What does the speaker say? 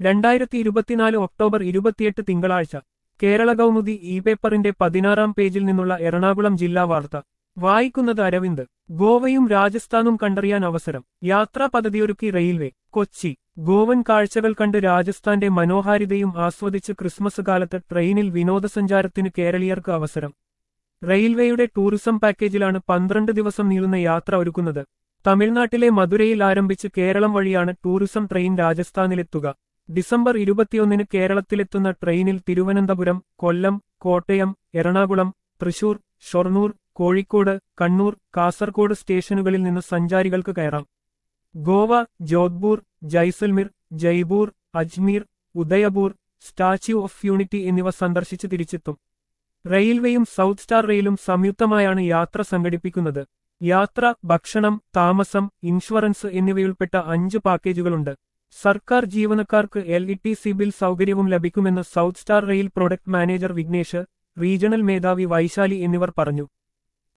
2024 October 28 തിങ്കളാഴ്ച Kerala Kaumudi E പേപ്പറിന്റെ 16-ാം പേജിൽ നിന്നുള്ള എറണാകുളം ജില്ലാ വാർത്ത വായിക്കുന്നത് അരവിന്ദ്. ഗോവയും രാജസ്ഥാനും കണ്ടറിയാൻ അവസരം. യാത്രാ പദ്ധതിയൊരുക്കി റെയിൽവേ. കൊച്ചി. ഗോവൻ കാഴ്ചകൾ കണ്ട് രാജസ്ഥാന്റെ മനോഹാരിതയും ആസ്വദിച്ച് ക്രിസ്മസ് കാലത്ത് ട്രെയിനിൽ വിനോദസഞ്ചാരത്തിന് കേരളീയർക്ക് അവസരം. റെയിൽവേയുടെ ടൂറിസം പാക്കേജിലാണ് 12 ദിവസം നീളുന്ന യാത്ര ഒരുക്കുന്നത്. തമിഴ്നാട്ടിലെ മധുരയിൽ ആരംഭിച്ച് കേരളം വഴിയാണ് ടൂറിസം ട്രെയിൻ രാജസ്ഥാനിലെത്തുക. ഡിസംബർ 21-ന് കേരളത്തിലെത്തുന്ന ട്രെയിനിൽ തിരുവനന്തപുരം, കൊല്ലം, കോട്ടയം, എറണാകുളം, തൃശൂർ, ഷൊർണൂർ, കോഴിക്കോട്, കണ്ണൂർ, കാസർകോട് സ്റ്റേഷനുകളിൽ നിന്ന് സഞ്ചാരികൾക്ക് കയറാം. Goa, Jodhpur, Jaisalmer, Jaipur, Ajmer, Udaipur, Statue of Unity എന്നിവ സന്ദർശിച്ച് തിരിച്ചെത്തും. റെയിൽവേയും സൗത്ത് സ്റ്റാർ റെയിലും സംയുക്തമായാണ് യാത്ര സംഘടിപ്പിക്കുന്നത്. യാത്ര, ഭക്ഷണം, താമസം, ഇൻഷുറൻസ് എന്നിവയുൾപ്പെട്ട 5 പാക്കേജുകളുണ്ട്. സർക്കാർ ജീവനക്കാർക്ക് LETC ബിൽ സൗകര്യവും ലഭിക്കുമെന്ന് South Star Rail product manager Vignesh, regional മേധാവി വൈശാലി എന്നിവർ പറഞ്ഞു.